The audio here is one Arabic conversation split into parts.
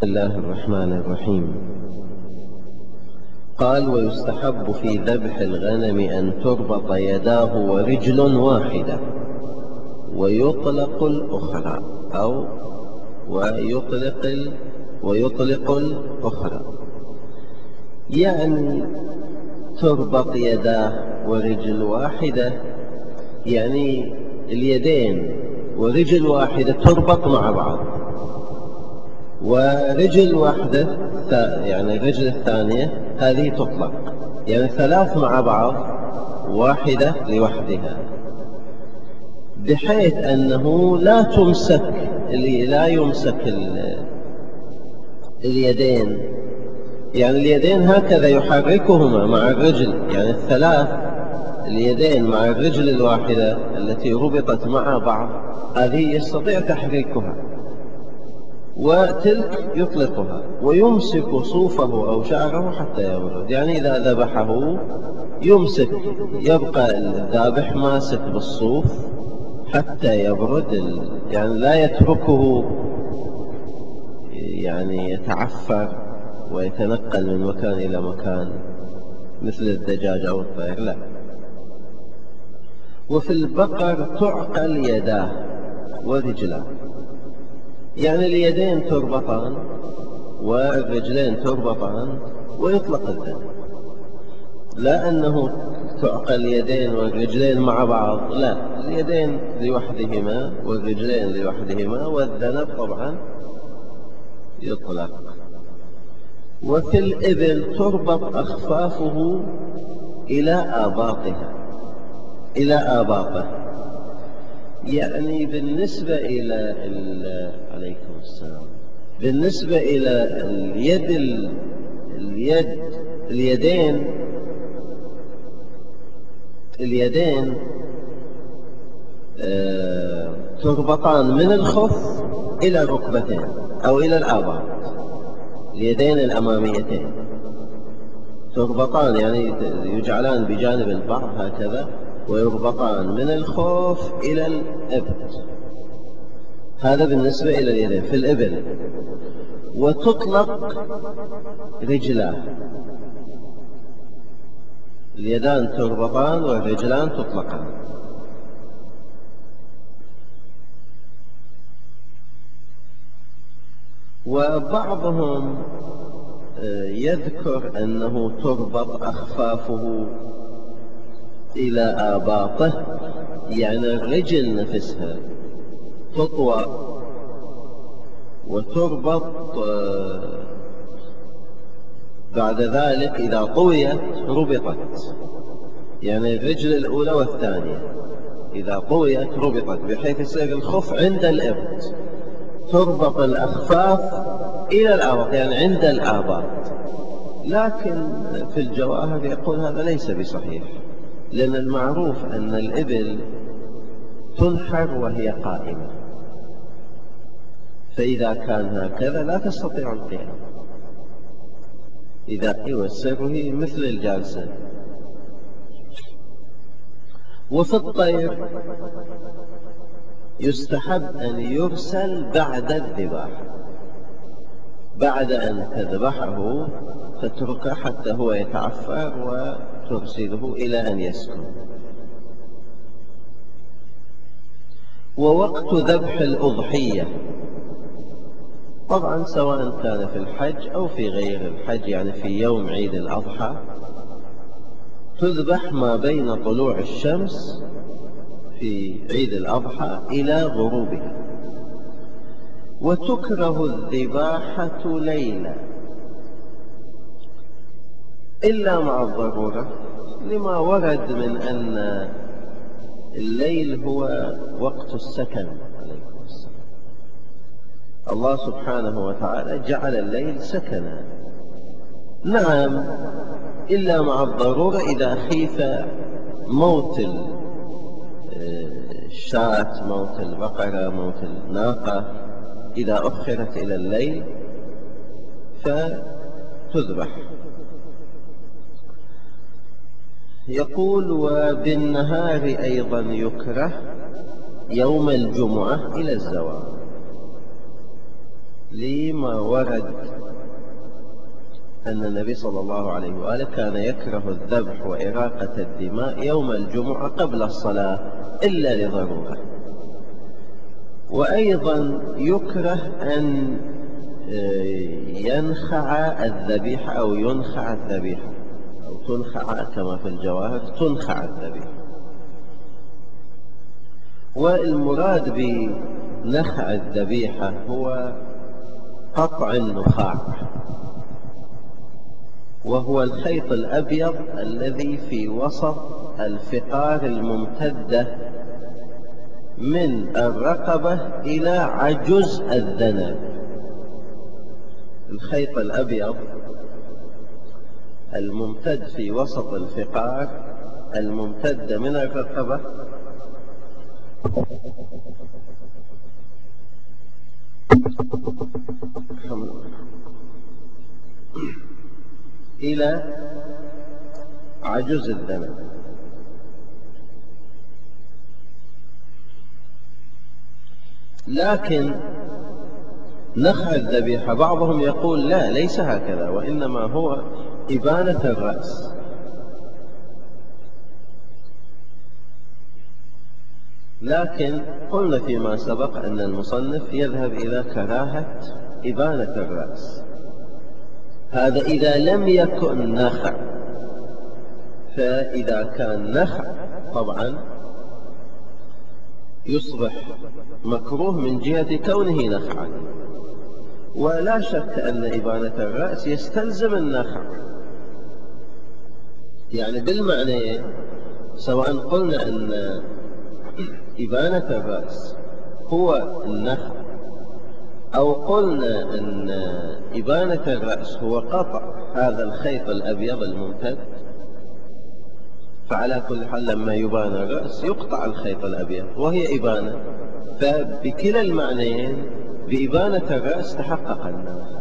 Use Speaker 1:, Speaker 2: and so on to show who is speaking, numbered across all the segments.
Speaker 1: بسم الله الرحمن الرحيم. قال: ويستحب في ذبح الغنم أن تربط يداه ورجل واحدة ويطلق الأخرى، أو ويطلق الأخرى، يعني تربط يداه ورجل واحدة، يعني اليدين ورجل واحدة تربط مع بعض، ورجل واحدة يعني الرجل الثانية هذه تطلق، يعني ثلاث مع بعض، واحدة لوحدها، بحيث أنه لا يمسك اليدين، يعني اليدين هكذا يحركهما مع الرجل، يعني الثلاث اليدين مع الرجل الواحدة التي ربطت مع بعض، هذه يستطيع تحريكها، وتلك يطلقها ويمسك صوفه أو شعره حتى يبرد، يعني إذا ذبحه يبقى الذابح ماسك بالصوف حتى يبرد، يعني لا يتركه يعني يتعفر ويتنقل من مكان إلى مكان مثل الدجاج أو الطير، لا. وفي البقر تعقل يداه ورجلاه، يعني اليدين تربطان والرجلين تربطان ويطلق الذبح، لا أنه تعقل اليدين والرجلين مع بعض، لا، اليدين لوحدهما والرجلين لوحدهما، والذنب طبعا يطلق. وفي الإبل تربط أخفافه إلى آباطه، يعني بالنسبة إلى عليكم السلام، بالنسبة إلى اليدين تربطان من الخف إلى الركبتين أو إلى الآباط، اليدين الأماميتين تربطان، يعني يجعلان بجانب البعض هكذا، ويربطان من الخوف إلى الإبط، هذا بالنسبة إلى اليدين في الإبل. وتطلق رجلاه، اليدان تربطان والرجلان تطلقان. وبعضهم يذكر أنه تربط أخفافه إلى آباطه، يعني الرجل نفسها تطوى وتربط، بعد ذلك إذا طويت ربطت، يعني الرجل الأولى والثانية إذا طويت ربطت، بحيث يصير الخف عند الإبط، تربط الأخفاف إلى الآباط، يعني عند الآباط. لكن في الجواهر يقول هذا ليس بصحيح، لأن المعروف أن الإبل تنحر وهي قائمة، فإذا كان هكذا لا تستطيع القيام، إذا السر هي مثل الجالسة. وفي الطير يستحب أن يرسل بعد الذباح، بعد أن تذبحه تتركه حتى هو يتعفر وترسله إلى أن يسكن. ووقت ذبح الأضحية طبعا سواء كان في الحج أو في غير الحج، يعني في يوم عيد الأضحى تذبح ما بين طلوع الشمس في عيد الأضحى إلى غروبها. وتكره الذباحة ليلا إلا مع الضرورة، لما ورد من أن الليل هو وقت السكن عليكم السلام، الله سبحانه وتعالى جعل الليل سكنا. نعم، إلا مع الضرورة، إذا خيف موت الشاة، موت البقرة، موت الناقة، إذا أخرت إلى الليل فتذبح. يقول: وبالنهار أيضا يكره يوم الجمعة إلى الزوال، لما ورد أن النبي صلى الله عليه وآله كان يكره الذبح وإراقة الدماء يوم الجمعة قبل الصلاة إلا لضرورة. وأيضا يكره أن ينخع الذبيحة أو ينخع الذبيحة أو تنخع كما في الجواهر تنخع الذبيحة. والمراد بنخع الذبيحة هو قطع النخاع، وهو الخيط الأبيض الذي في وسط الفقار الممتدة من الرقبة إلى عجز الذنب. الخيط الأبيض الممتد في وسط الفقار الممتد من الرقبة إلى عجز الذنب. لكن نخع الذبيحة بعضهم يقول لا، ليس هكذا، وإنما هو إبانة الرأس. لكن قلنا فيما سبق أن المصنف يذهب إلى كراهة إبانة الرأس. هذا إذا لم يكن نخع، فإذا كان نخع طبعا يصبح مكروه من جهة كونه نخعا. ولا شك أن إبانة الرأس يستلزم النخع، يعني بالمعنى، سواء قلنا أن إبانة الرأس هو النخع أو قلنا أن إبانة الرأس هو قطع هذا الخيط الأبيض الممتد، فعلى كل حال لما يبان الرأس يقطع الخيط الأبيض وهي إبانة، فبكلا المعنيين بإبانة الرأس تحقق النخع.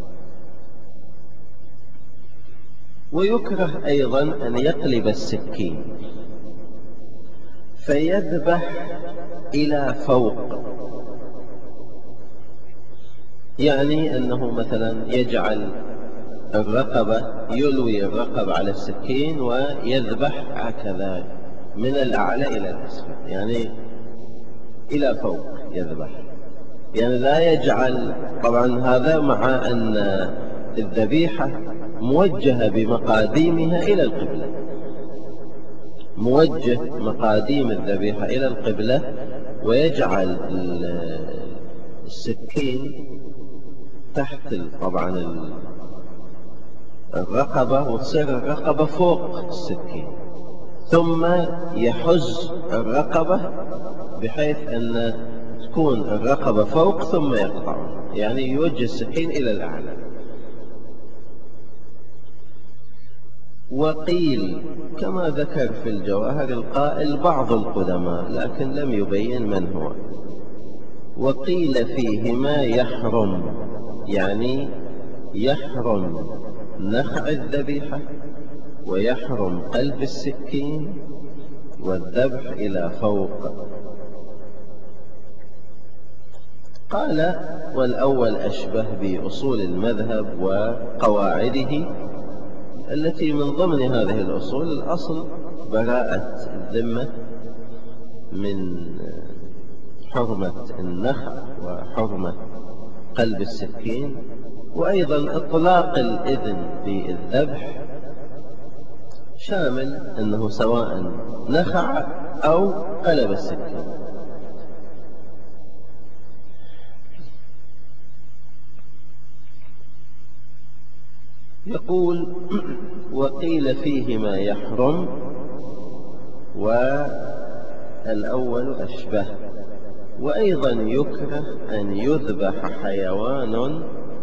Speaker 1: ويكره أيضا أن يقلب السكين فيذبح إلى فوق، يعني أنه مثلا يجعل الرقبة، يلوي الرقبة على السكين ويذبح هكذا من الأعلى إلى الأسفل، يعني إلى فوق يذبح، يعني لا يجعل. طبعا هذا مع أن الذبيحة موجهة بمقاديمها إلى القبلة، موجه مقاديم الذبيحة إلى القبلة، ويجعل السكين تحت طبعا الرقبة، وتصير الرقبة فوق السكين، ثم يحز الرقبة بحيث أن تكون الرقبة فوق ثم يقطعها، يعني يوجه السكين إلى الأعلى. وقيل كما ذكر في الجواهر القائل بعض القدماء لكن لم يبين من هو، وقيل فيه ما يحرم، يعني يحرم نخع الذبيحة ويحرم قلب السكين والذبح إلى فوق. قال والأول أشبه بأصول المذهب وقواعده التي من ضمن هذه الأصول الأصل براءة الذمة من حرمة النخع وحرمة قلب السكين، وأيضا إطلاق الإذن بالذبح شامل أنه سواء نخع أو قلب السكين. يقول وقيل فيه ما يحرم والأول أشبه. وأيضا يكره أن يذبح حيوان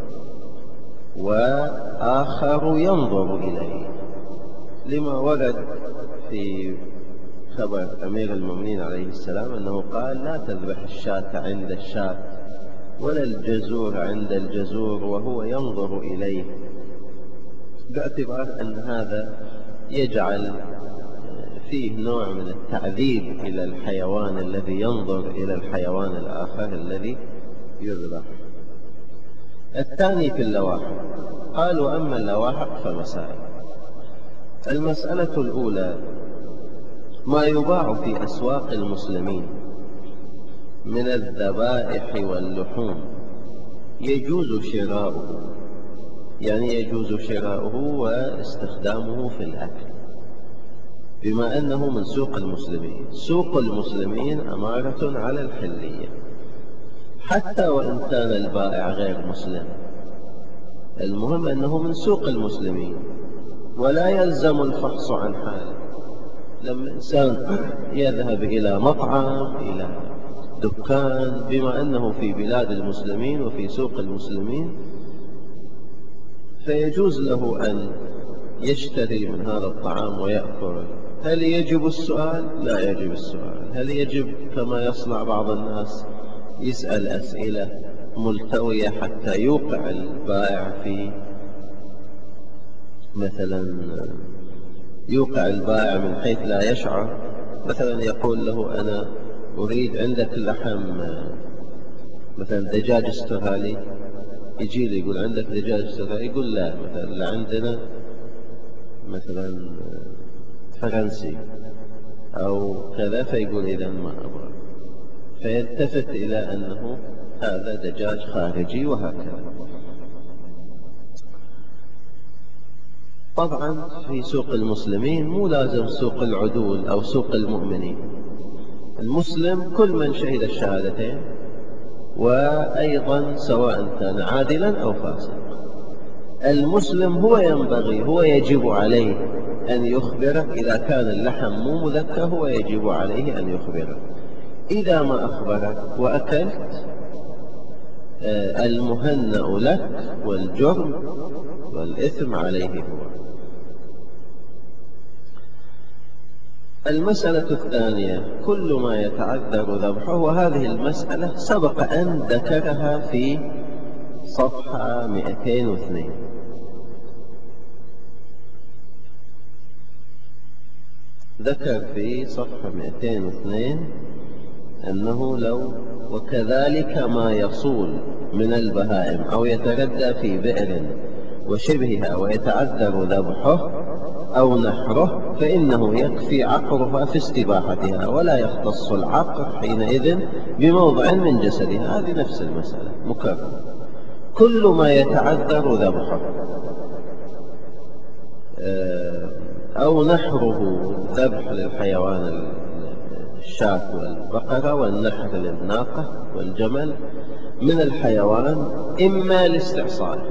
Speaker 1: وآخر ينظر إليه، لما ورد في خبر أمير المؤمنين عليه السلام أنه قال لا تذبح الشاة عند الشاة ولا الجزور عند الجزور وهو ينظر إليه، باعتبار أن هذا يجعل فيه نوع من التعذيب إلى الحيوان الذي ينظر إلى الحيوان الآخر الذي يذبح. الثاني في اللواحق. قالوا أما اللواحق فمسائل. المسألة الأولى: ما يباع في أسواق المسلمين من الذبائح واللحوم يجوز شراؤه، يعني يجوز شراؤه واستخدامه في الأكل، بما أنه من سوق المسلمين. سوق المسلمين أمارة على الحلية، حتى وإن كان البائع غير مسلم، المهم أنه من سوق المسلمين، ولا يلزم الفحص عن حاله. لما إنسان يذهب إلى مطعم، إلى دكان، بما أنه في بلاد المسلمين وفي سوق المسلمين، فيجوز له أن يشتري من هذا الطعام ويأكل. هل يجب السؤال؟ لا يجب السؤال. هل يجب كما يصنع بعض الناس يسأل أسئلة ملتوية حتى يوقع البائع في مثلا يوقع البائع من حيث لا يشعر؟ مثلا يقول له: أنا أريد عندك لحم مثلا دجاج استرالي. يجي لي يقول: عندك دجاج استرالي؟ يقول: لا، مثلا عندنا مثلا فرنسي أو كذا. فيقول: إذا ما أبغى. فيلتفت إلى أنه هذا دجاج خارجي، وهكذا. طبعا في سوق المسلمين مو لازم سوق العدول أو سوق المؤمنين. المسلم كل من شهد الشهادتين، وأيضا سواء كان عادلا أو فاسق. المسلم هو يجب عليه أن يخبرك. إذا كان اللحم مو مذكى هو يجب عليه أن يخبرك. إذا ما أخبرك وأكلت، المهنأ لك، والجرم والإثم عليه هو. المسألة الثانية: كل ما يتعذر ذبحه. وهذه المسألة سبق أن ذكرها في صفحة 202. ذكر في صفحة 202 أنه لو: وكذلك ما يصول من البهائم أو يتردى في بئر وشبهها ويتعذر ذبحه أو نحره، فإنه يكفي عقرها في استباحتها، ولا يختص العقر حينئذ بموضع من جسدها. هذه نفس المسألة مكررة. كل ما يتعذر ذبحه أو نحره، ذبح للحيوان الشاة والبقرة، والنحر للناقة والجمل من الحيوان، إما لاستعصائه،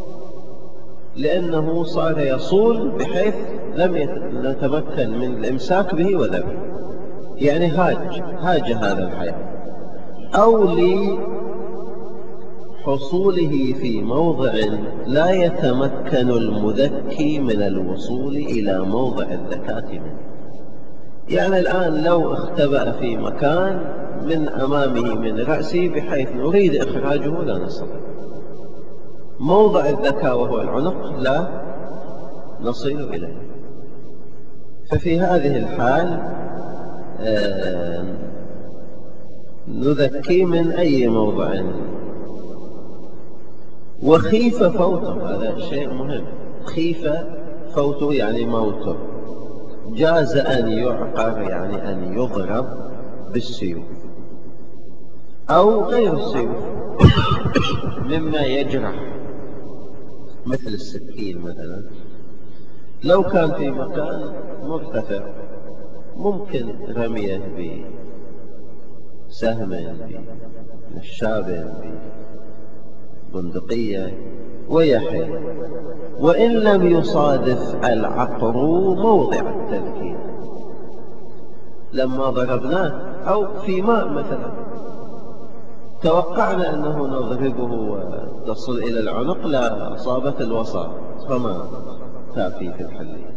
Speaker 1: لأنه صار يصول بحيث لم نتمكن من الإمساك به وذبحه، يعني هاج هذا الحيوان، أو لحصوله في موضع لا يتمكن المذكي من الوصول إلى موضع الذكاة منه. يعني الآن لو اختبأ في مكان من أمامه من رأسه بحيث نريد إخراجه، لا نستطيع. موضع الذكاء وهو العنق لا نصل إليه. ففي هذه الحال نذكي من أي موضع. وخيف فوته، هذا شيء مهم. خيف فوته يعني موته. جاز أن يعقر، يعني أن يضرب بالسيوف أو غير السيوف مما يجرح، مثل السكين مثلا. لو كان في مكان مرتفع ممكن رميه بسهم، بنشاب، ببندقية، ويحل. وإن لم يصادف العقر موضع التذكير لما ضربناه، أو في ماء مثلا توقعنا أنه نضربه وتصل إلى العنق، لا، أصابت الوسط فما تأتي في الحلية.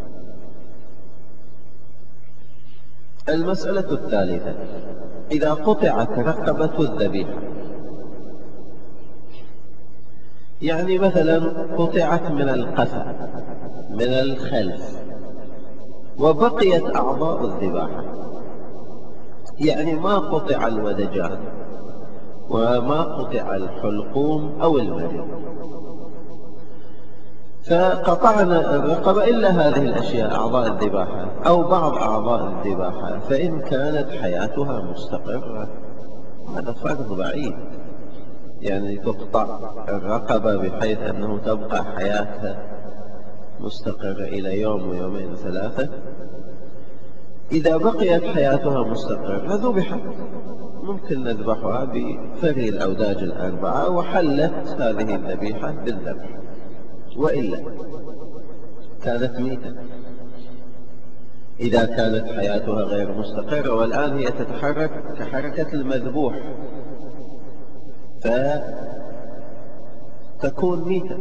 Speaker 1: المسألة الثالثة: إذا قطعت رقبة الذبيحة، يعني مثلا قطعت من القفا، من الخلف، وبقيت أعضاء الذباحة، يعني ما قطع الودجان وما قطع الحلقوم أو المريض. فقطعنا الرقبة إلا هذه الأشياء أعضاء الذباحة أو بعض أعضاء الذباحة، فإن كانت حياتها مستقرة هذا فرق بعيد، يعني تقطع الرقبة بحيث أنه تبقى حياتها مستقرة إلى يوم ويومين وثلاثة. إذا بقيت حياتها مستقرة ذبحت، ممكن نذبحها بفري الأوداج الأربعة وحلت هذه الذبيحة بالذبح، وإلا كانت ميتة. إذا كانت حياتها غير مستقرة والآن هي تتحرك كحركة المذبوح فتكون ميتة.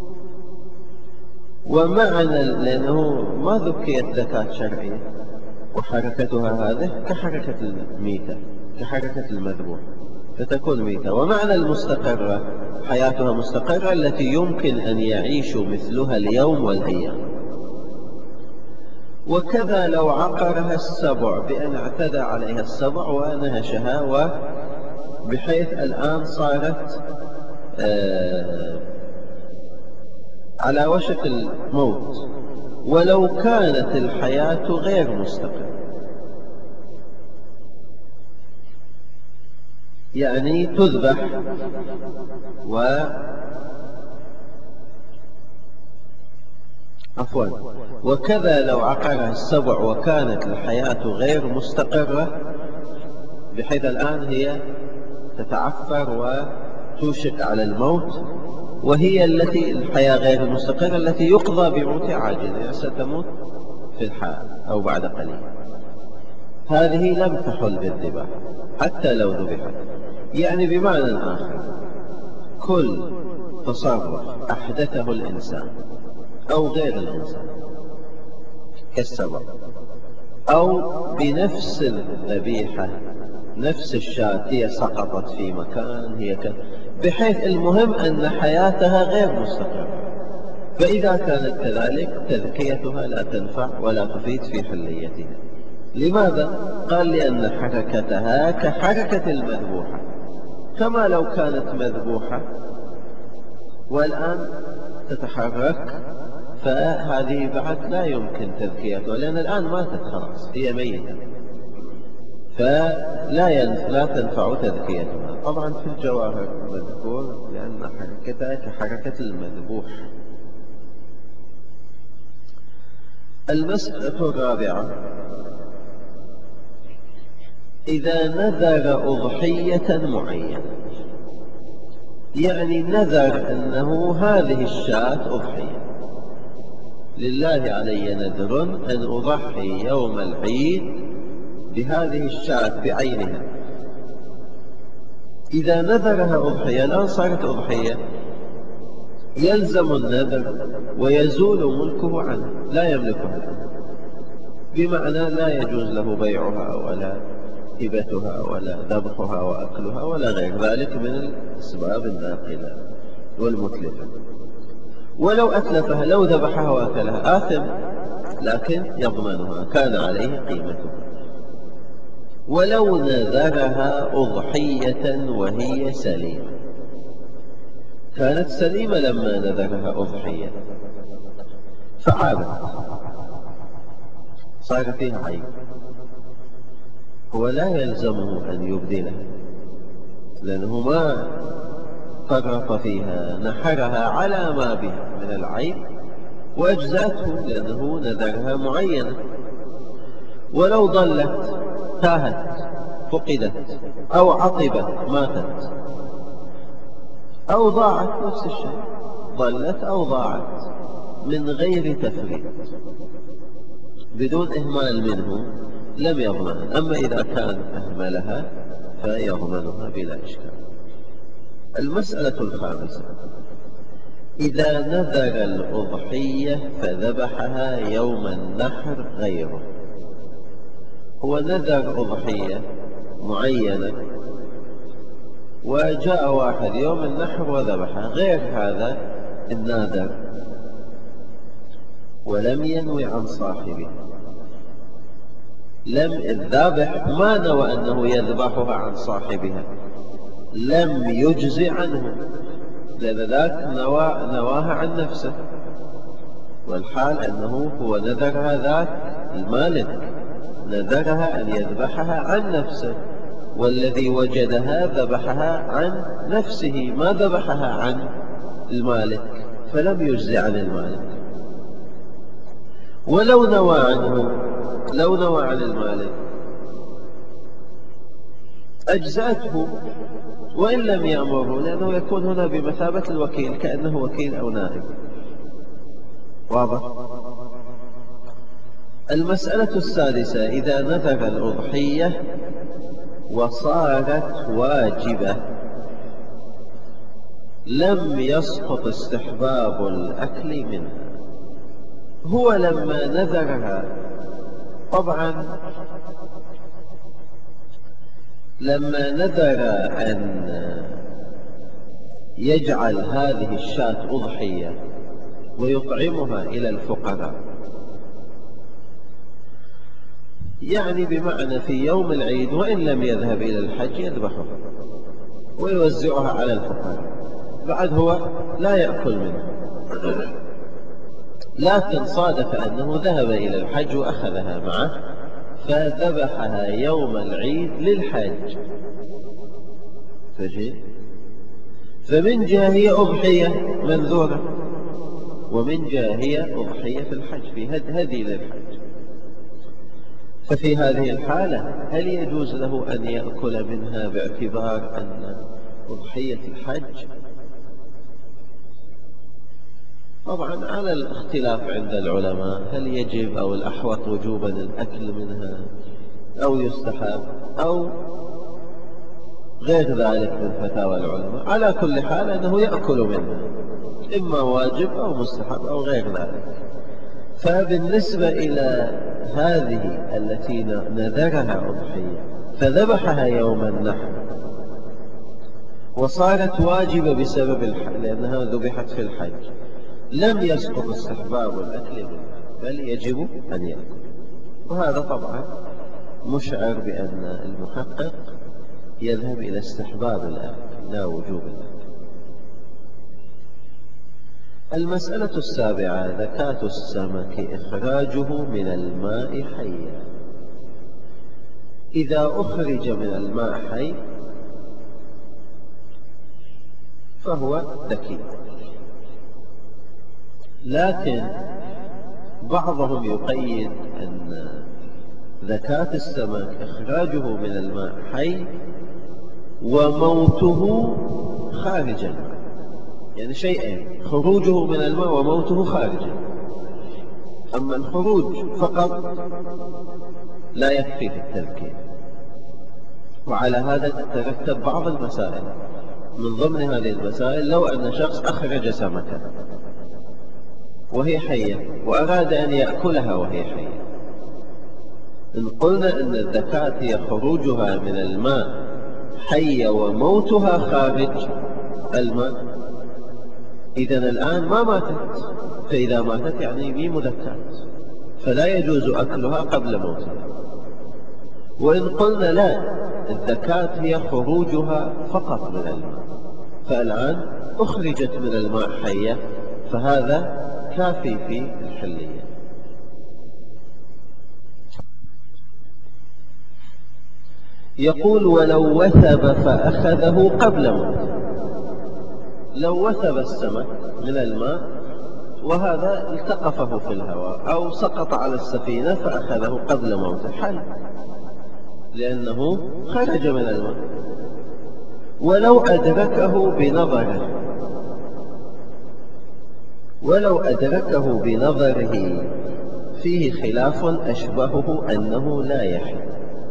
Speaker 1: ومعنى لأنه ما ذكيت زكاة شرعية وحركتها هذه كحركة الميتة كحركة المذبوح فتكون ميتة. ومعنى المستقرة حياتها مستقرة التي يمكن أن يعيش مثلها اليوم والأيام. وكذا لو عقرها السبع بأن اعتدى عليها السبع ونهشها بحيث الآن صارت على وشك الموت ولو كانت الحياة غير مستقرة، يعني تذبح وكذا لو عقرها السبع وكانت الحياة غير مستقرة بحيث الآن هي تتعفر وتوشك على الموت، وهي الحياة غير المستقرة التي يقضى بموت عاجل، يعني ستموت في الحال أو بعد قليل، هذه لم تحل بالذبح حتى لو ذبحت. يعني بمعنى آخر كل تصرف أحدثه الإنسان أو غير الإنسان كالسبب أو بنفس الذبيحة نفس الشاة هي سقطت في مكان بحيث المهم أن حياتها غير مستقرة، فإذا كانت كذلك تذكيتها لا تنفع ولا تفيد في حليتها. لماذا؟ قال لأن حركتها كحركة المذبوحة، كما لو كانت مذبوحة والآن تتحرك فهذه بعد لا يمكن تذكيتها لأن الآن ماتت خلاص هي ميتة، لا تنفع تذكيتها. طبعا في الجواهر مذكور لأن حركتها كحركة المذبوح. المسألة الرابعة إذا نذر أضحية معينة، يعني نذر أنه هذه الشاة أضحية لله علي نذر أن أضحي يوم العيد بهذه الشاة بعينها. إذا نذرها أضحية الآن صارت أضحية يلزم النذر ويزول ملكه عنه، لا يملكها الآن، بمعنى لا يجوز له بيعها ولا هبتها ولا ذبحها وأكلها ولا غير ذلك من الأسباب الناقلة والمتلفة. ولو أتلفها لو ذبحها وأكلها آثم، لكن يضمنها كان عليه قيمتها. ولو نذرها أضحية وهي سليمة، كانت سليمة لما نذرها أضحية فعابت صار فيها عيب، هو لا يلزمه أن يبدلها لأنه ما فرط فيها، نحرها على ما بها من العيب وأجزاته لأنه نذرها معينة. ولو ضلت تاهت فقدت أو عطبت ماتت أو ضاعت نفس الشيء، ضلت أو ضاعت من غير تفريط بدون إهمال منه لم يضمن. أما إذا كان أهملها فيضمنها بلا إشكال. المسألة الخامسة إذا نذر الأضحية فذبحها يوم النحر غيره، هو نذر أضحية معينة وجاء واحد يوم النحر وذبحها غير هذا الناذر ولم ينوي عن صاحبه، الذابح ما نوى أنه يذبحها عن صاحبها، لم يجزي عنه، لأن ذاك نواها عن نفسه، والحال أنه هو نذرها ذاك المالك، نذرها أن يذبحها عن نفسه، والذي وجدها ذبحها عن نفسه ما ذبحها عن المالك، فلم يجزي عن المالك. ولو نوى عنه، لو نوى عن المالك أجزأته وإن لم يأمره، لأنه يكون هنا بمثابة الوكيل، كأنه وكيل أو نائب. واضح؟ المسألة السادسة: إذا نذر الأضحية وصارت واجبة لم يسقط استحباب الأكل منها. هو لما نذرها، طبعا لما نذر أن يجعل هذه الشاة أضحية ويطعمها إلى الفقراء، يعني بمعنى في يوم العيد وإن لم يذهب إلى الحج يذبحها ويوزعها على الفقراء، بعد هو لا يأكل منها، لكن صادف أنه ذهب إلى الحج وأخذها معه فذبحها يوم العيد للحج، فمن جهة هي أضحية منذورة، ومن جهة هي أضحية في الحج، في هدي للحج. ففي هذه الحالة هل يجوز له أن يأكل منها باعتبار أن أضحية الحج؟ طبعا على الاختلاف عند العلماء، هل يجب أو الأحوط وجوبا الأكل منها أو يستحب أو غير ذلك من فتاوى العلماء. على كل حال أنه يأكل منها، إما واجب أو مستحب أو غير ذلك. فبالنسبة إلى هذه التي نذرها أضحية فذبحها يوم النحر وصارت واجبة بسبب الحج لأنها ذبحت في الحج، لم يسقط استحباب الأكل منها، بل يجب أن يأكل. وهذا طبعا مشعر بأن المحقق يذهب إلى استحباب الأكل لا وجوب الأكل. المسألة السابعة: زكاة السمك إخراجه من الماء حيا. إذا أخرج من الماء حي فهو ذكي، لكن بعضهم يقيد أن زكاة السمك إخراجه من الماء حي وموته خارج الماء، يعني شيئين: خروجه من الماء وموته خارج. أما الخروج فقط لا يكفي في التذكير. وعلى هذا تترتب بعض المسائل، من ضمن هذه المسائل لو أن شخص أخرج سمكة وهي حية وأراد أن يأكلها وهي حية، إن قلنا أن الزكاة هي خروجها من الماء حية وموتها خارج الماء، إذن الآن ما ماتت، فإذا ماتت يعني مي مذكاة، فلا يجوز أكلها قبل موتها. وإن قلنا لا، الزكاة هي خروجها فقط من الماء، فالآن أخرجت من الماء حية، فهذا كافي في الحلية. يقول: ولو وثب فأخذه قبل موته. لو وثب السمك من الماء وهذا التقفه في الهواء أو سقط على السفينة فأخذه قبل موته، حل، لأنه خرج من الماء. ولو أدركه بنظره، ولو أدركه بنظره فيه خلاف أشبهه أنه لا يحل.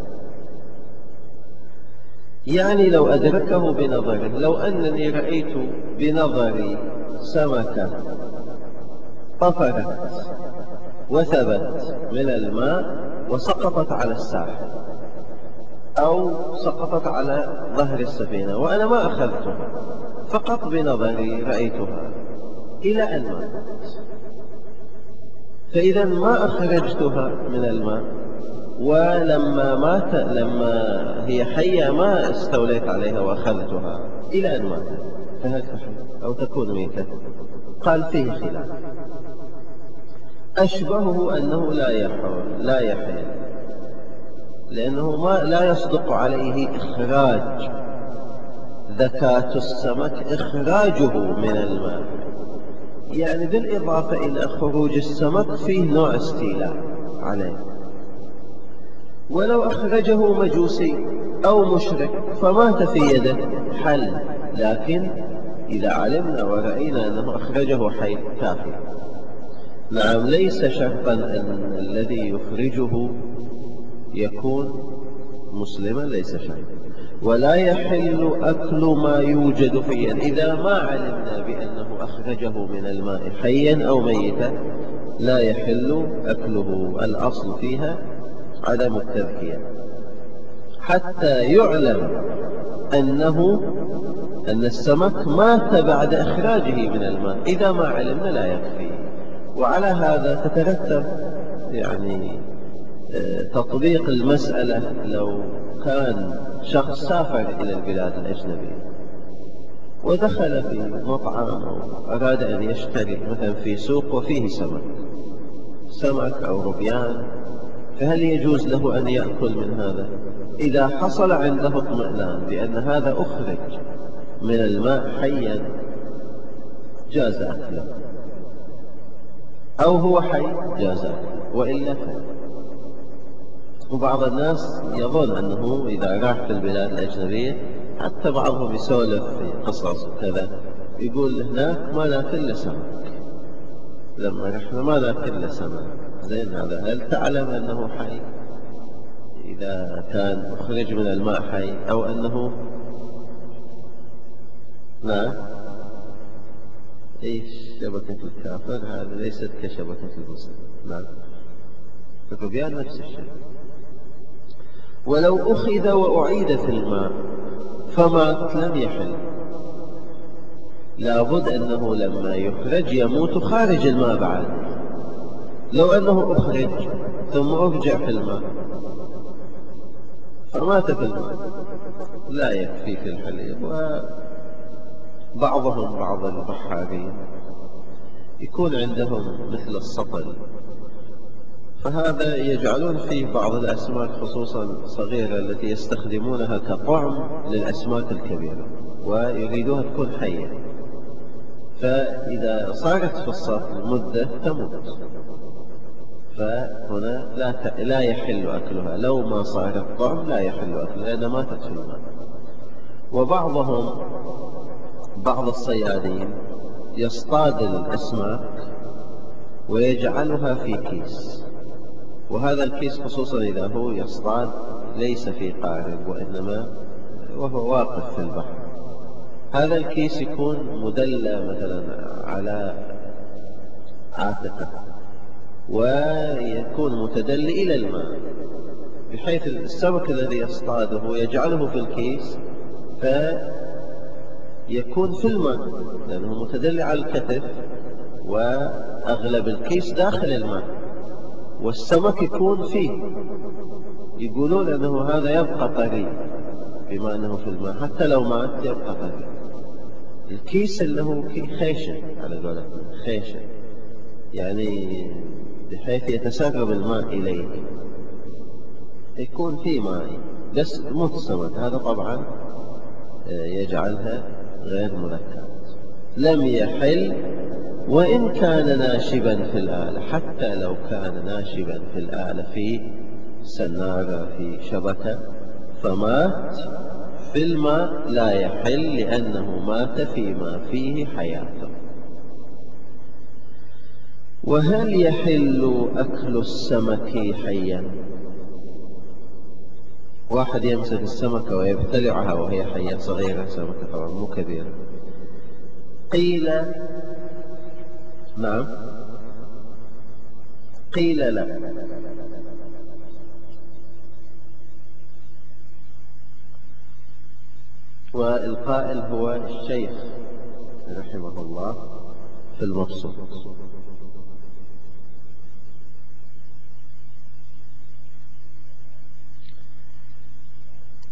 Speaker 1: يعني لو أدركه بنظره، لو أنني رأيت بنظري سمكة طفرت وثبت من الماء وسقطت على الساحل أو سقطت على ظهر السفينة وأنا ما أخذتها، فقط بنظري رأيتها إلى أن ماتت، فإذا ما أخرجتها من الماء ولما مات، لما هي حية ما استوليت عليها وأخذتها إلى أن ماتت، فهل تحل أو تكون ميتة؟ قال فيه خلاف. أشبهه أنه لا يحل لأنه لا يصدق عليه إخراج زكاة السمك، إخراجه من الماء، يعني بالإضافة إلى خروج السمك فيه نوع استيلاء عليه. ولو أخرجه مجوسي أو مشرك فمات في يده حل، لكن إذا علمنا ورأينا أنه أخرجه حي كافي. نعم، ليس شرطا أن الذي يخرجه يكون مسلما، ليس شرطا. ولا يحل أكل ما يوجد في يد، إذا ما علمنا بأنه أخرجه من الماء حيا أو ميتا لا يحل أكله. الأصل فيها عدم التذكية حتى يعلم أن السمك مات بعد إخراجه من الماء. إذا ما علمنا لا يكفي. وعلى هذا تترتب يعني تطبيق المسألة لو كان شخص سافر إلى البلاد الأجنبية ودخل في مطعم أو أراد أن يشتري مثلا في سوق وفيه سمك أو ربيان، فهل يجوز له أن يأكل من هذا؟ إذا حصل عنده اطمئنان بأن هذا أخرج من الماء حيا جاز أكله، أو هو حي جاز أكله، وإلا فلا. وبعض الناس يظن أنه إذا راح في البلاد الأجنبية، حتى بعضهم يسولف في قصص وكذا، يقول هناك ما ناكل إلا سمك، لما رحنا ما ناكل إلا سمك. زين، هذا هل تعلم أنه حي إذا كان أخرج من الماء حي، أو أنه نعم؟ إيش شبكة الكافر هذه ليست كشبكة المسلم. نعم، الربيان نفس الشيء. ولو أخذ وأعيد في الماء فمات لم يحل، لابد أنه لما يخرج يموت خارج الماء بعد. لو أنه أخرج ثم أرجع في الماء فمات في الماء لا يكفي في الحليب. بعض البحارين يكون عندهم مثل السطل، فهذا يجعلون فيه بعض الأسماك خصوصا صغيرة التي يستخدمونها كطعم للأسماك الكبيرة ويريدوها تكون حية، فإذا صارت في السطل مدة تموت، فهنا لا يحل أكلها. لو ما صارت طعم لا يحل أكلها لأن ماتت في الماء. بعض الصيادين يصطاد الأسماك ويجعلها في كيس، وهذا الكيس خصوصا إذا هو يصطاد ليس في قارب وإنما وهو واقف في البحر، هذا الكيس يكون مدلى مثلا على عاتقه ويكون متدلي إلى الماء، بحيث السمك الذي يصطاده يجعله في الكيس فيكون في الماء لأنه متدلي على الكتف، وأغلب الكيس داخل الماء والسمك يكون فيه. يقولون أنه هذا يبقى طري بما أنه في الماء، حتى لو مات يبقى طري. الكيس اللي هو خيشن على قولتنا، خيشن يعني بحيث يتسرب الماء إليه، يكون فيه ماء بس موت السمك. هذا طبعا يجعلها غير مذكاة. لم يحل وإن كان ناشبا في الآلة، حتى لو كان ناشبا في الآلة في سنارة في شبكة فمات في الماء لا يحل لأنه مات فيما فيه حياته. وهل يحل أكل السمك حيا؟ واحد يمسك السمكة ويبتلعها وهي حية صغيرة، سمكة طبعا مو كبيرة. قيل نعم، قيل لا. والقائل هو الشيخ رحمه الله في المبسوط.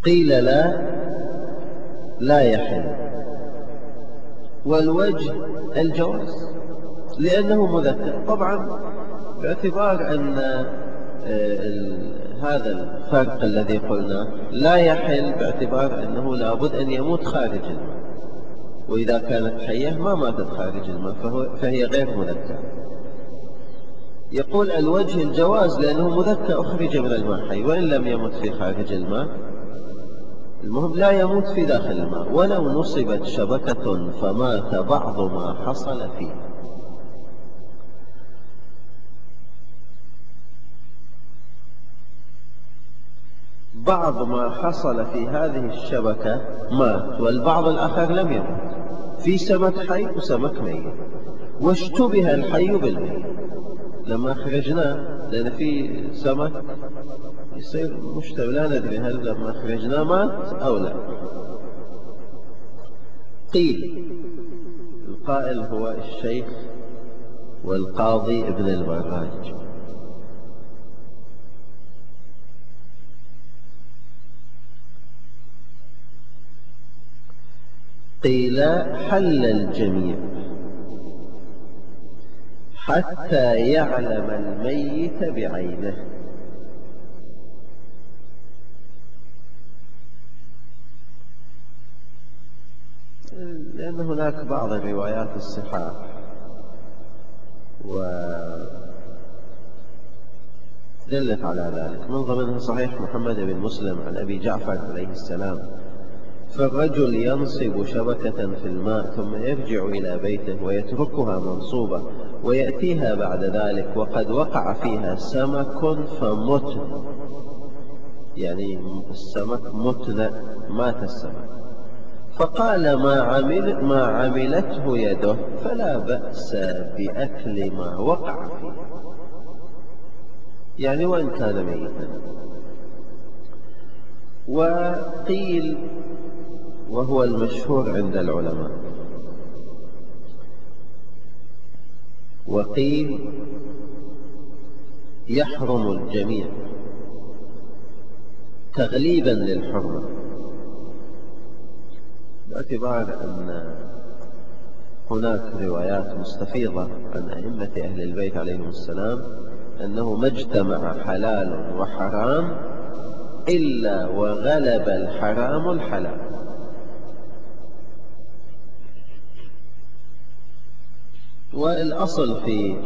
Speaker 1: قيل لا، لا يحل. والوجه الجواز لأنه مذكر طبعا، باعتبار أن هذا الفرق الذي قلنا لا يحل باعتبار أنه لابد أن يموت خارج الماء، وإذا كانت حية ما ماتت خارج الماء فهي غير مذكر. يقول الوجه الجواز لأنه مذكر أخرج من الماء حي، وإن لم يمت في خارج الماء المهم لا يموت في داخل الماء. ولو نصبت شبكة فمات بعض ما حصل فيه. بعض ما حصل في هذه الشبكة مات، والبعض الآخر لم يمت. في سمك حي وسمك ميت، واشتبه الحي بالميت لما أخرجناه، لأن في سمك يصير مشتبه لا ندري هل لما أخرجناه مات أو لا. قيل، القائل هو الشيخ والقاضي ابن البراج. قيل حل الجميع حتى يعلم الميت بعينه. لأن هناك بعض الروايات الصحاح ودلت على ذلك، من ضمنها صحيح محمد بن مسلم عن أبي جعفر عليه السلام: فالرجل ينصب شبكة في الماء ثم يرجع إلى بيته ويتركها منصوبة ويأتيها بعد ذلك وقد وقع فيها سمك فمتن، يعني السمك متن، مات السمك، فقال ما عملته يده فلا بأس بأكل ما وقع فيه، يعني وإن كان ميتا. وقيل، وهو المشهور عند العلماء، وقيل يحرم الجميع تغليبا للحرمة، باعتبار أن هناك روايات مستفيضة عن أئمة أهل البيت عليهم السلام أنه ما اجتمع حلال وحرام إلا وغلب الحرام الحلال. والأصل في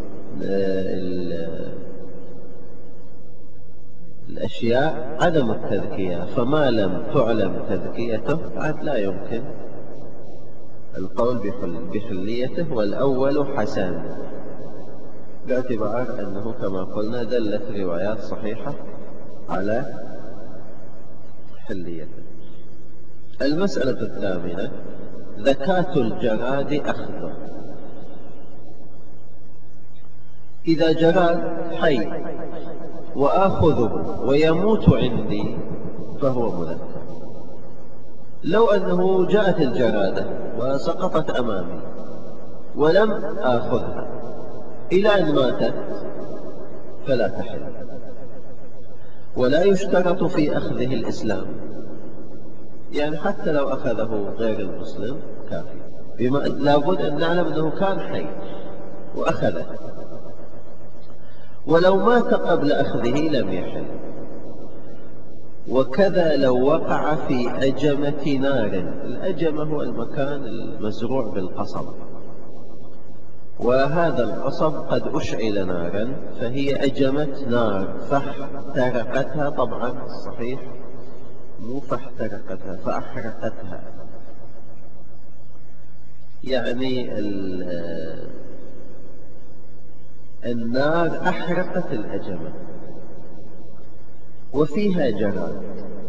Speaker 1: الأشياء عدم التذكية، فما لم تعلم تذكيته عاد لا يمكن القول بحليته، والأول حسن، باعتبار أنه كما قلنا دلت روايات صحيحة على حليته. المسألة الثامنة: زكاة الجراد أخذه. إذا جراد حي وآخذه ويموت عندي فهو مذكر. لو أنه جاءت الجرادة وسقطت أمامي ولم آخذها إلى أن ماتت فلا تحل، ولا يشترط في أخذه الإسلام، يعني حتى لو أخذه غير المسلم كافي، بما لابد أن نعلم أنه كان حي وأخذه، ولو مات قبل أخذه لم يحل. وكذا لو وقع في أجمة نار، الأجمة هو المكان المزروع بالقصب، وهذا القصب قد أشعل نارا فهي أجمة نار فاحترقتها، طبعا الصحيح مو فاحترقتها، فأحرقتها، يعني النار أحرقت الأجمة وفيها جراد،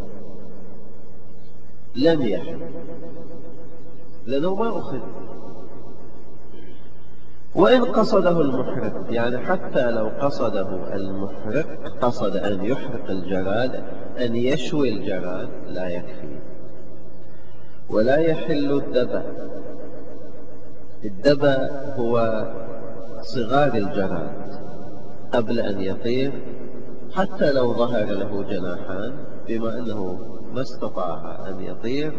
Speaker 1: لم يحل لأنه ما أخذ. وإن قصده المحرق، يعني حتى لو قصده المحرق، قصد أن يحرق الجراد، أن يشوي الجراد، لا يكفي. ولا يحل الدبا. الدبا هو صغار الجراد قبل أن يطير، حتى لو ظهر له جناحان، بما أنه ما استطاع أن يطير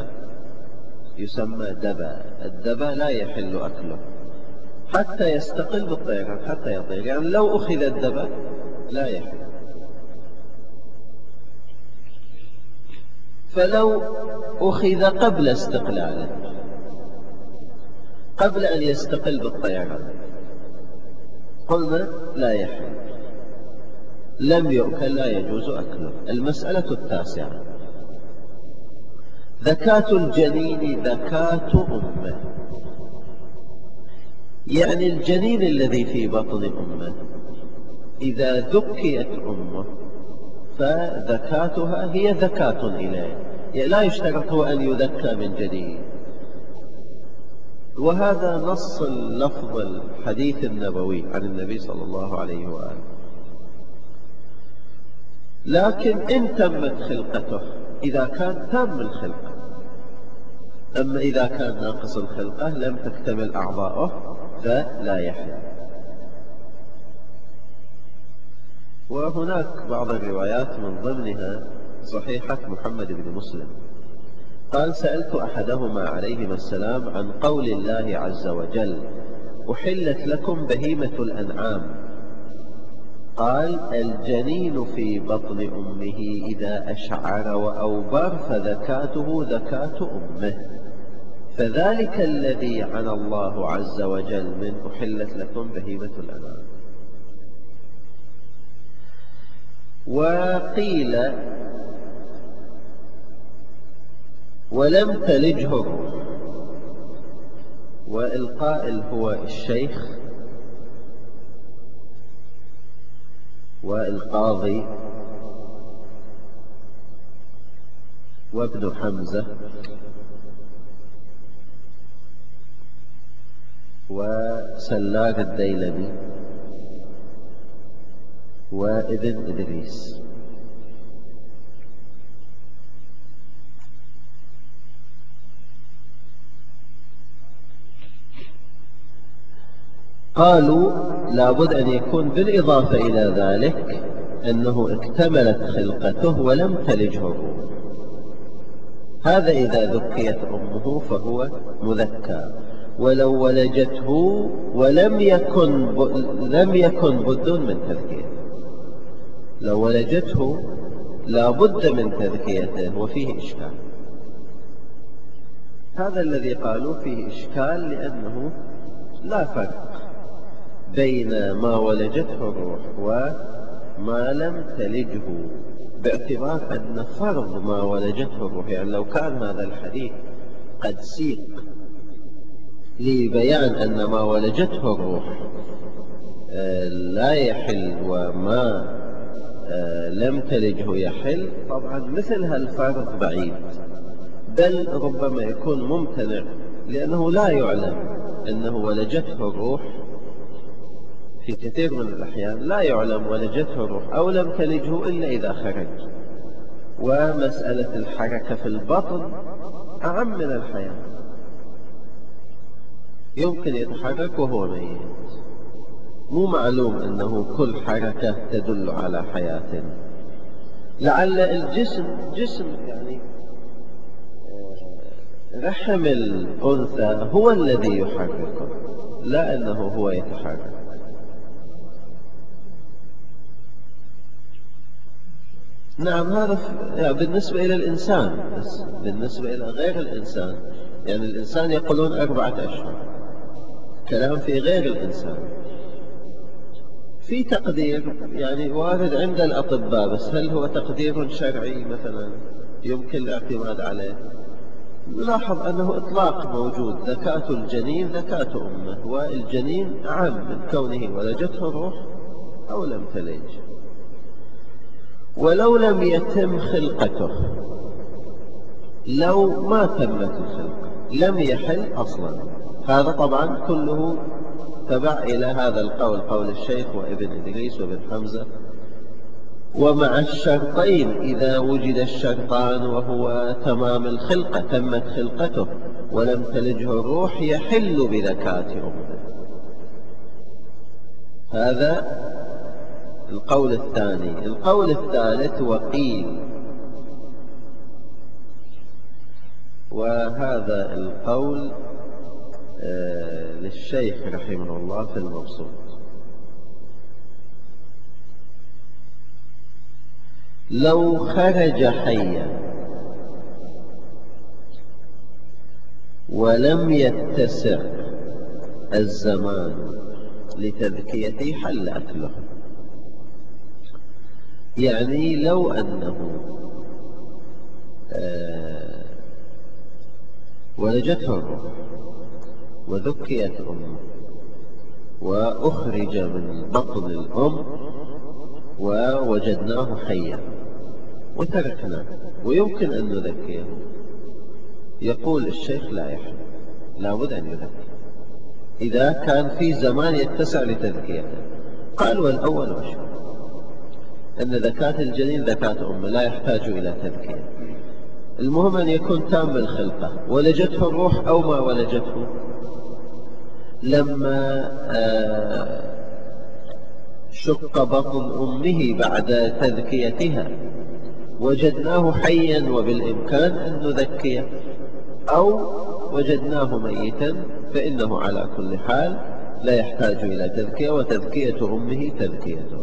Speaker 1: فيسمى دبا. الدبا لا يحل أكله حتى يستقل بالطيران، حتى يطير، يعني لو أخذ الدبا لا يحل. فلو أخذ قبل استقلاله، قبل أن يستقل بالطيران، قلنا لا يحل، لم يؤكل، لا يجوز أكله. المسألة التاسعة: ذكاة الجنين ذكاة أمه، يعني الجنين الذي في بطن أمه إذا ذكيت أمه فذكاتها هي ذكاة إليه، يعني لا يشترط هو أن يذكى من جديد. وهذا نص اللفظ الحديث النبوي عن النبي صلى الله عليه وآله. لكن إن تمت خلقته، إذا كان تام الخلقة. أما إذا كان ناقص الخلقة لم تكتمل أعضاؤه فلا يحل. وهناك بعض الروايات من ضمنها صحيحة محمد بن مسلم قال: سألت أحدهما عليهما السلام عن قول الله عز وجل: أحلت لكم بهيمة الأنعام. قال: الجنين في بطن أمه إذا أشعر وأوبر فذكاته ذكاة أمه، فذلك الذي عنى الله عز وجل من أحلت لكم بهيمة الأنعام. وقيل: ولم تلجه الروح. والقائل هو الشيخ والقاضي وابن حمزة وسلاق الديلمي وابن إدريس. قالوا لابد أن يكون بالإضافة إلى ذلك أنه اكتملت خلقته ولم تلجه الروح. هذا إذا ذكيت أمه فهو مذكى. ولو ولجته ولم يكن بد من تذكيته، لو ولجته لا بد من تذكيته، وفيه إشكال. هذا الذي قالوا فيه إشكال، لأنه لا فرق بين ما ولجته الروح وما لم تلجه، باعتبار أن فرض ما ولجته الروح، يعني لو كان هذا الحديث قد سيق لبيان أن ما ولجته الروح لا يحل وما لم تلجه يحل، طبعا مثل هالفرض بعيد، بل ربما يكون ممتنع، لأنه لا يعلم أنه ولجته الروح. في كثير من الأحيان لا يعلم ولجته الروح أو لم تلجه إلا إذا خرج. ومسألة الحركة في البطن أعم من الحياة، يمكن يتحرك وهو ميت، مو معلوم أنه كل حركة تدل على حياة. لعل جسم يعني رحم الأنثى هو الذي يحركه، لا أنه هو يتحرك. نعم، هذا يعني بالنسبة إلى الإنسان، بس بالنسبة إلى غير الإنسان، يعني الإنسان يقولون 4 أشهر، كلام في غير الإنسان. في تقدير يعني وارد عند الأطباء، بس هل هو تقدير شرعي مثلا يمكن الاعتماد عليه؟ نلاحظ أنه إطلاق موجود: ذكاة الجنين ذكاة أمه، والجنين أعم من كونه ولجته الروح أو لم تلج. ولو لم يتم خلقته، لو ما تمت الخلقة لم يحل أصلا. هذا طبعا كله تبع إلى هذا القول، قول الشيخ وابن إدريس وابن حمزة. ومع الشرطين، إذا وجد الشرطان وهو تمام الخلقة، تمت خلقته ولم تلجه الروح، يحل بذكاة أمه. هذا القول الثاني. القول الثالث: وقيل وهذا القول للشيخ رحمه الله في المبسوط. لو خرج حيا ولم يتسع الزمان لتذكيته حل أكله. يعني لو أنه ولجته الروح وذكيت أمه وأخرج من بطن الأم ووجدناه حيا وتركناه ويمكن أن نذكيه، يقول الشيخ لا يحل، لا بد أن يذكي إذا كان في زمان يتسع لتذكيته. قال والأول وشو أن ذكاة الجنين ذكاة أمه لا يحتاج إلى تذكية، المهم أن يكون تام الخلقة، ولجته الروح أو ما ولجته. لما شق بطن أمه بعد تذكيتها وجدناه حيا وبالإمكان أن نذكيه، أو وجدناه ميتا، فإنه على كل حال لا يحتاج إلى تذكية، وتذكية أمه تذكيته.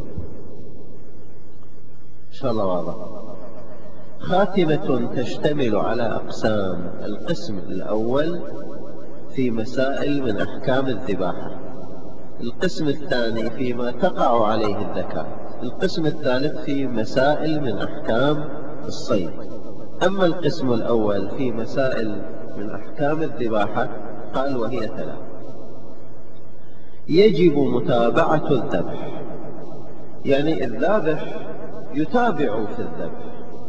Speaker 1: إن شاء الله واضح. خاتمة تشتمل على أقسام. القسم الأول في مسائل من أحكام الذباحة، القسم الثاني فيما تقع عليه الذكاة، القسم الثالث في مسائل من أحكام الصيد. أما القسم الأول في مسائل من أحكام الذباحة قال وهي ثلاث. يجب متابعة الذبح، يعني الذابح يتابع في الذبح،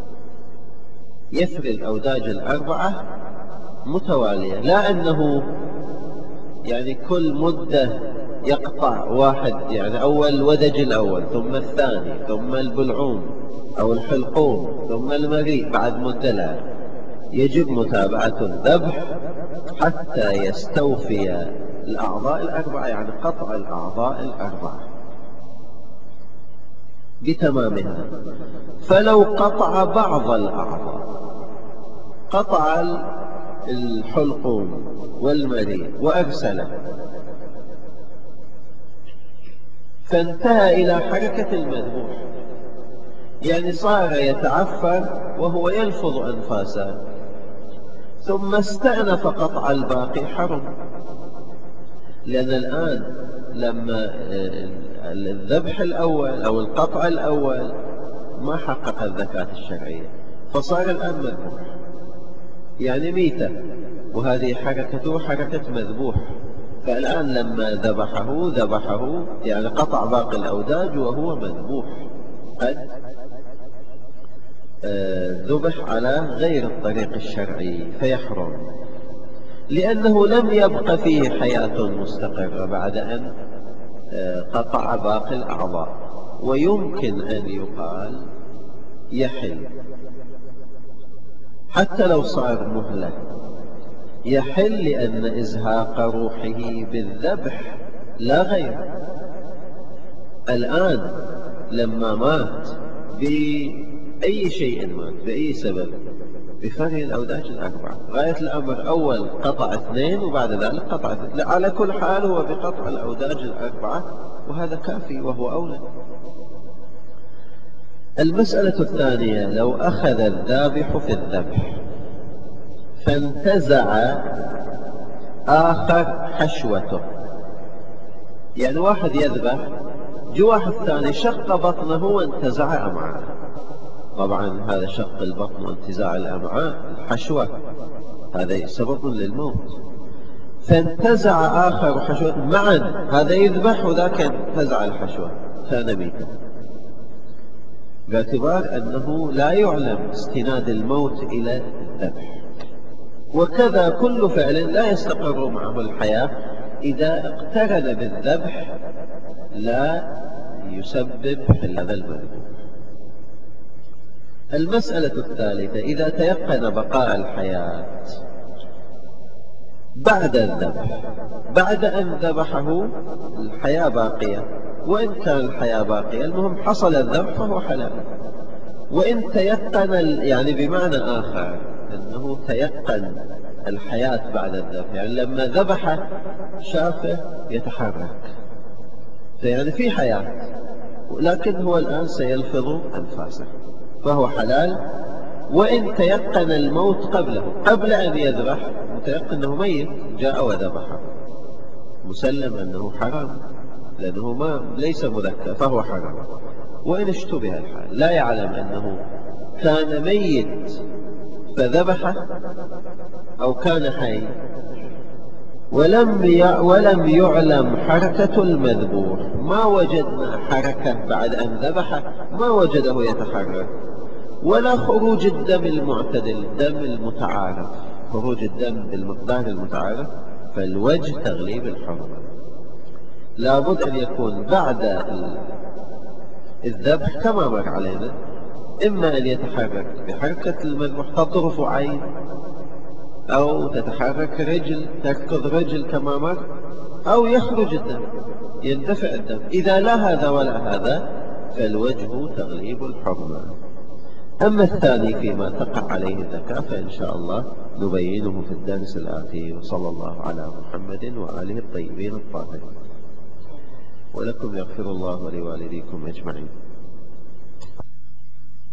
Speaker 1: يثري الأوداج الأربعة متوالية، لا أنه يعني كل مدة يقطع واحد، يعني أول ودج الأول ثم الثاني ثم البلعوم أو الحلقوم ثم المريء بعد مدة. لا، يجب متابعة الذبح حتى يستوفي الأعضاء الأربعة، يعني قطع الأعضاء الأربعة بتمامها. فلو قطع بعض الأعضاء، قطع الحلقوم والمريء وأرسله، فانتهى إلى حركة المذبوح، يعني صار يتعفر وهو يلفظ أنفاسه، ثم استأنف قطع الباقي، حرم. لأن الآن لما الذبح الأول أو القطع الأول ما حقق الذكاة الشرعية، فصار الآن مذبوح، يعني ميتة، وهذه حركته حركة مذبوح. فالآن لما ذبحه يعني قطع باقي الأوداج وهو مذبوح، قد ذبح على غير الطريق الشرعي، فيحرم، لأنه لم يبق فيه حياة مستقرة بعد أن قطع باقي الأعضاء. ويمكن أن يقال يحل حتى لو صار مهلك، يحل لأن إزهاق روحه بالذبح لا غير. الآن لما مات بأي شيء مات، بأي سبب، بفرق الأوداج الأربعة، غاية الأمر أول قطع اثنين وبعد ذلك قطع اثنين، على كل حال هو بقطع الأوداج الأربعة، وهذا كافي وهو أولى. المسألة الثانية، لو أخذ الذابح في الذبح فانتزع آخر حشوته، يعني واحد يذبح، جو واحد ثاني شق بطنه وانتزع أمعاءه، طبعا هذا شق البطن وانتزاع الأمعاء الحشوة هذا سبب للموت، فانتزع آخر حشوة معا، هذا يذبح وذاك انتزع الحشوة، كان ميتا، باعتبار أنه لا يعلم استناد الموت إلى الذبح. وكذا كل فعل لا يستقر معه الحياة إذا اقترن بالذبح لا يسبب حل هذا المذبوح. المسألة الثالثة، إذا تيقن بقاء الحياة بعد الذبح، بعد أن ذبحه الحياة باقية، وإن كان الحياة باقية المهم حصل الذبح فهو حلال. وإن تيقن يعني بمعنى آخر أنه تيقن الحياة بعد الذبح، يعني لما ذبح شافه يتحرك، يعني في حياة، لكن هو الآن سيلفظ أنفاسه فهو حلال. وإن تيقن الموت قبل أن يذبح، متيقن أنه ميت، جاء وذبحه، مسلم أنه حرام لأنه ليس مذكى فهو حرام. وإن اشتبه الحال، لا يعلم أنه كان ميت فذبحه أو كان حي، ولم يعلم حركة المذبوح، ما وجدنا حركة بعد أن ذبحه، ما وجده يتحرك، ولا خروج الدم المعتدل، الدم المتعارف، خروج الدم بالمقدار المتعارف، فالوجه تغليب الحرمة. لابد أن يكون بعد الذبح كما مر علينا، إما أن يتحرك بحركة المذبوح تضرف عين، أو تتحرك رجل، تركض رجل كما مر، أو يخرج الدم، يندفع الدم. إذا لا هذا ولا هذا فالوجه تغليب الحرمة. أما الثاني فيما تقع عليه الزكاة فإن شاء الله نبينه في الدرس الآتي، وصلى الله على محمد وآله الطيبين الطاهرين. ولكم يغفر الله ولوالديكم أجمعين.